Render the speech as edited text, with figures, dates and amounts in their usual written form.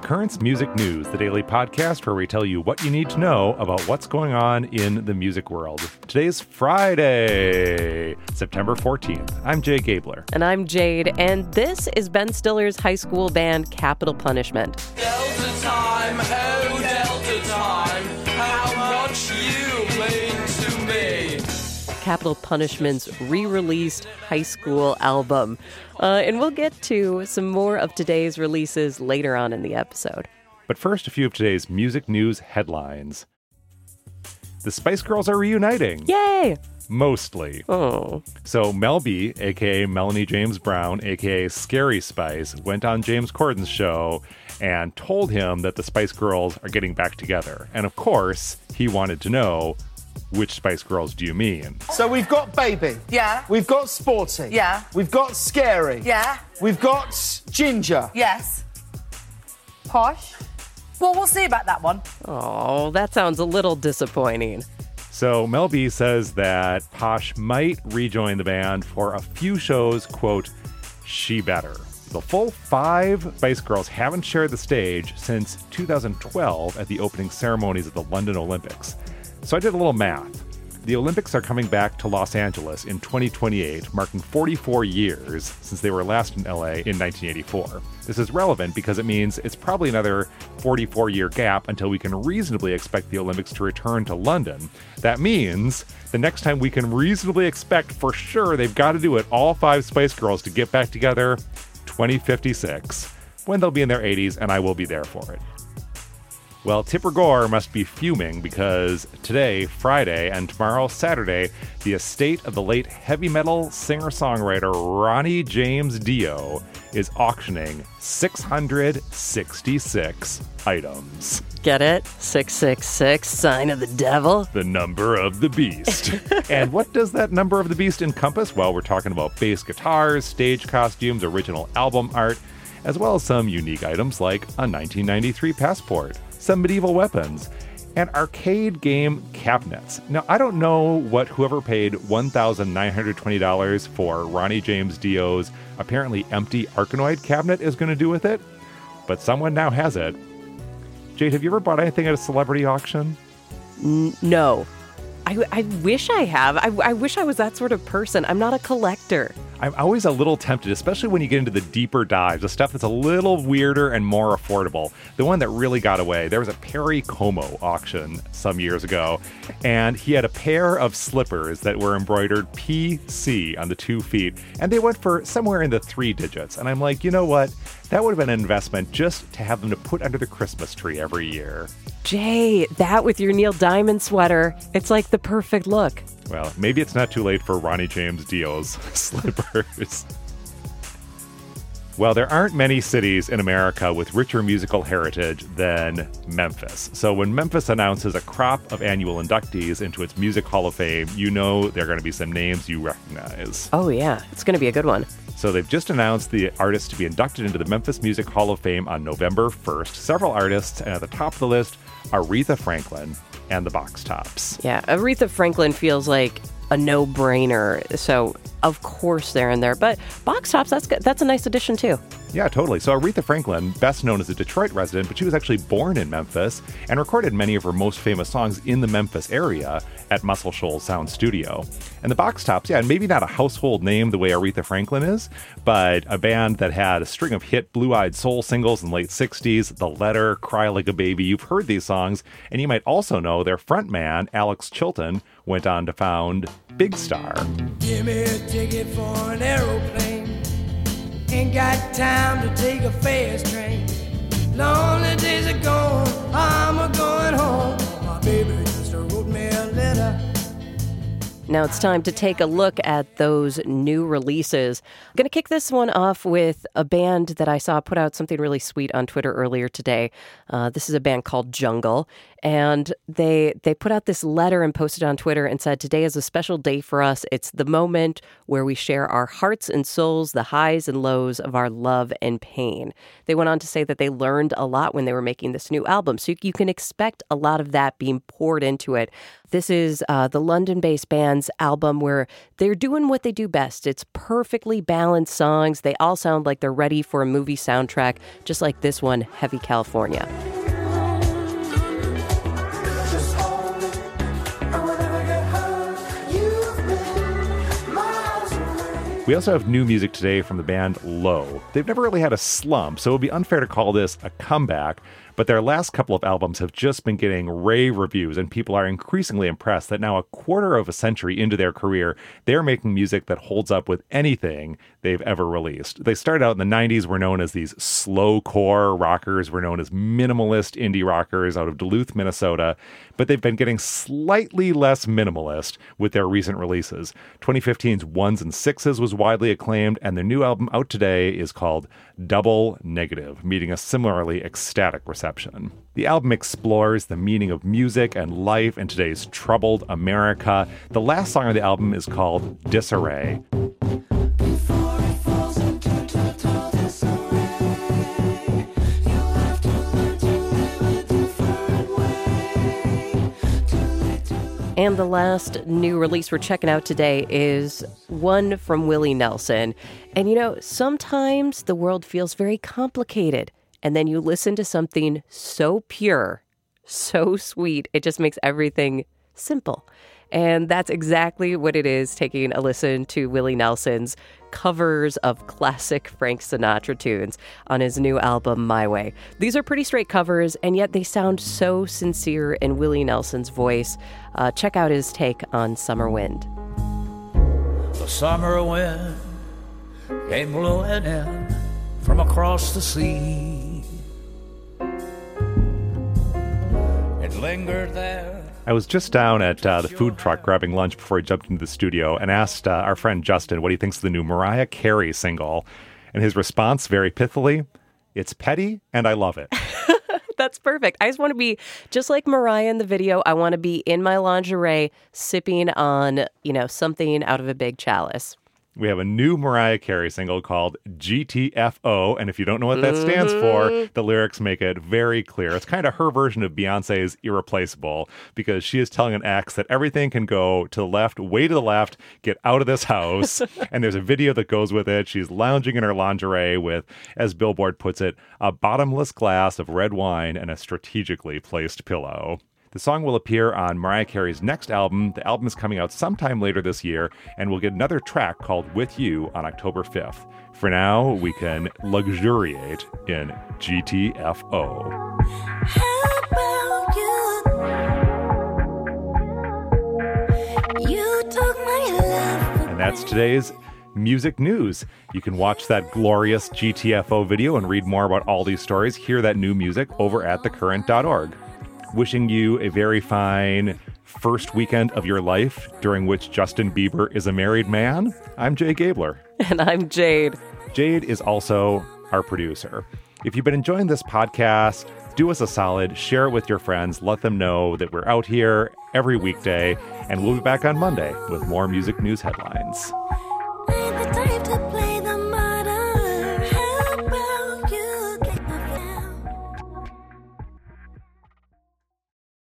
Currents Music News, the daily podcast where we tell you what you need to know about what's going on in the music world. Today's Friday, September 14th. I'm Jay Gabler. And I'm Jade, and this is Ben Stiller's high school band Capital Punishment. Delta time, oh Delta time, how much you mean to me. Capital Punishment's re-released high school album. And we'll get to some more of today's releases later on in the episode. But first, a few of today's music news headlines. The Spice Girls are reuniting. Yay! Mostly. Oh. So Mel B, a.k.a. Melanie James Brown, a.k.a. Scary Spice, went on James Corden's show and told him that the Spice Girls are getting back together. And of course, he wanted to know, which Spice Girls do you mean? So we've got Baby. Yeah. We've got Sporty. Yeah. We've got Scary. Yeah. We've got Ginger. Yes. Posh. Well, we'll see about that one. Oh, that sounds a little disappointing. So Mel B says that Posh might rejoin the band for a few shows, quote, she better. The full 5 Spice Girls haven't shared the stage since 2012 at the opening ceremonies of the London Olympics. So I did a little math. The Olympics are coming back to Los Angeles in 2028, marking 44 years since they were last in LA in 1984. This is relevant because it means it's probably another 44-year gap until we can reasonably expect the Olympics to return to London. That means the next time we can reasonably expect for sure they've got to do it, all 5 Spice Girls, to get back together, 2056, when they'll be in their 80s, and I will be there for it. Well, Tipper Gore must be fuming because today, Friday, and tomorrow, Saturday, the estate of the late heavy metal singer-songwriter Ronnie James Dio is auctioning 666 items. Get it? 666, sign of the devil? The number of the beast. And what does that number of the beast encompass? Well, we're talking about bass guitars, stage costumes, original album art, as well as some unique items like a 1993 passport, some medieval weapons, and arcade game cabinets. Now, I don't know what whoever paid $1,920 for Ronnie James Dio's apparently empty Arkanoid cabinet is going to do with it, but someone now has it. Jade, have you ever bought anything at a celebrity auction? No. I wish I have. I wish I was that sort of person. I'm not a collector. I'm always a little tempted, especially when you get into the deeper dives, the stuff that's a little weirder and more affordable. The one that really got away, there was a Perry Como auction some years ago, and he had a pair of slippers that were embroidered PC on the 2 feet, and they went for somewhere in the 3 digits. And I'm like, you know what? That would have been an investment just to have them to put under the Christmas tree every year. Jay, that with your Neil Diamond sweater, it's like the perfect look. Well, maybe it's not too late for Ronnie James Dio's slippers. Well, there aren't many cities in America with richer musical heritage than Memphis. So when Memphis announces a crop of annual inductees into its Music Hall of Fame, you know there are going to be some names you recognize. Oh yeah, it's going to be a good one. So they've just announced the artists to be inducted into the Memphis Music Hall of Fame on November 1st. Several artists, and at the top of the list, Aretha Franklin and the Box Tops. Yeah, Aretha Franklin feels like a no-brainer, so of course they're in there. But Box Tops, that's a nice addition too. Yeah, totally. So Aretha Franklin, best known as a Detroit resident, but she was actually born in Memphis and recorded many of her most famous songs in the Memphis area at Muscle Shoals Sound Studio. And the Box Tops, yeah, maybe not a household name the way Aretha Franklin is, but a band that had a string of hit blue-eyed soul singles in the late 60s, The Letter, Cry Like a Baby. You've heard these songs, and you might also know their frontman, Alex Chilton, went on to found Big Star. Give me a ticket for an aeroplane. Ain't got time to take a fast train. Lonely days are gone, I'm a-going home. My baby just wrote me a letter. Now it's time to take a look at those new releases. I'm going to kick this one off with a band that I saw put out something really sweet on Twitter earlier today. This is a band called Jungle, and they put out this letter and posted on Twitter and said, "Today is a special day for us. It's the moment where we share our hearts and souls, the highs and lows of our love and pain." They went on to say that they learned a lot when they were making this new album, so you can expect a lot of that being poured into it. This is the London-based band's album where they're doing what they do best. It's perfectly balanced songs. They all sound like they're ready for a movie soundtrack, just like this one, Heavy California. We also have new music today from the band Low. They've never really had a slump, so it would be unfair to call this a comeback, but their last couple of albums have just been getting rave reviews, and people are increasingly impressed that now a quarter of a century into their career, they're making music that holds up with anything they've ever released. They started out in the 90s, were known as these slowcore rockers, were known as minimalist indie rockers out of Duluth, Minnesota, but they've been getting slightly less minimalist with their recent releases. 2015's Ones and Sixes was widely acclaimed, and their new album out today is called Double Negative, meeting a similarly ecstatic reception. The album explores the meaning of music and life in today's troubled America. The last song on the album is called Disarray. And the last new release we're checking out today is one from Willie Nelson. And you know, sometimes the world feels very complicated. And then you listen to something so pure, so sweet, it just makes everything simple. And that's exactly what it is, taking a listen to Willie Nelson's covers of classic Frank Sinatra tunes on his new album, My Way. These are pretty straight covers, and yet they sound so sincere in Willie Nelson's voice. Check out his take on Summer Wind. The summer wind came blowing in from across the sea. It lingered there. I was just down at the food truck grabbing lunch before I jumped into the studio and asked our friend Justin what he thinks of the new Mariah Carey single. And his response, very pithily, "It's petty and I love it." That's perfect. I just want to be just like Mariah in the video. I want to be in my lingerie sipping on, something out of a big chalice. We have a new Mariah Carey single called GTFO, and if you don't know what that stands for, the lyrics make it very clear. It's kind of her version of Beyonce's Irreplaceable, because she is telling an ex that everything can go to the left, way to the left, get out of this house, and there's a video that goes with it. She's lounging in her lingerie with, as Billboard puts it, a bottomless glass of red wine and a strategically placed pillow. The song will appear on Mariah Carey's next album. The album is coming out sometime later this year, and we'll get another track called With You on October 5th. For now, we can luxuriate in GTFO. How about you? You took my love. And that's today's music news. You can watch that glorious GTFO video and read more about all these stories. Hear that new music over at thecurrent.org. Wishing you a very fine first weekend of your life during which Justin Bieber is a married man. I'm Jay Gabler. And I'm Jade. Jade is also our producer. If you've been enjoying this podcast, do us a solid, share it with your friends, let them know that we're out here every weekday, and we'll be back on Monday with more music news headlines. Ain't the time to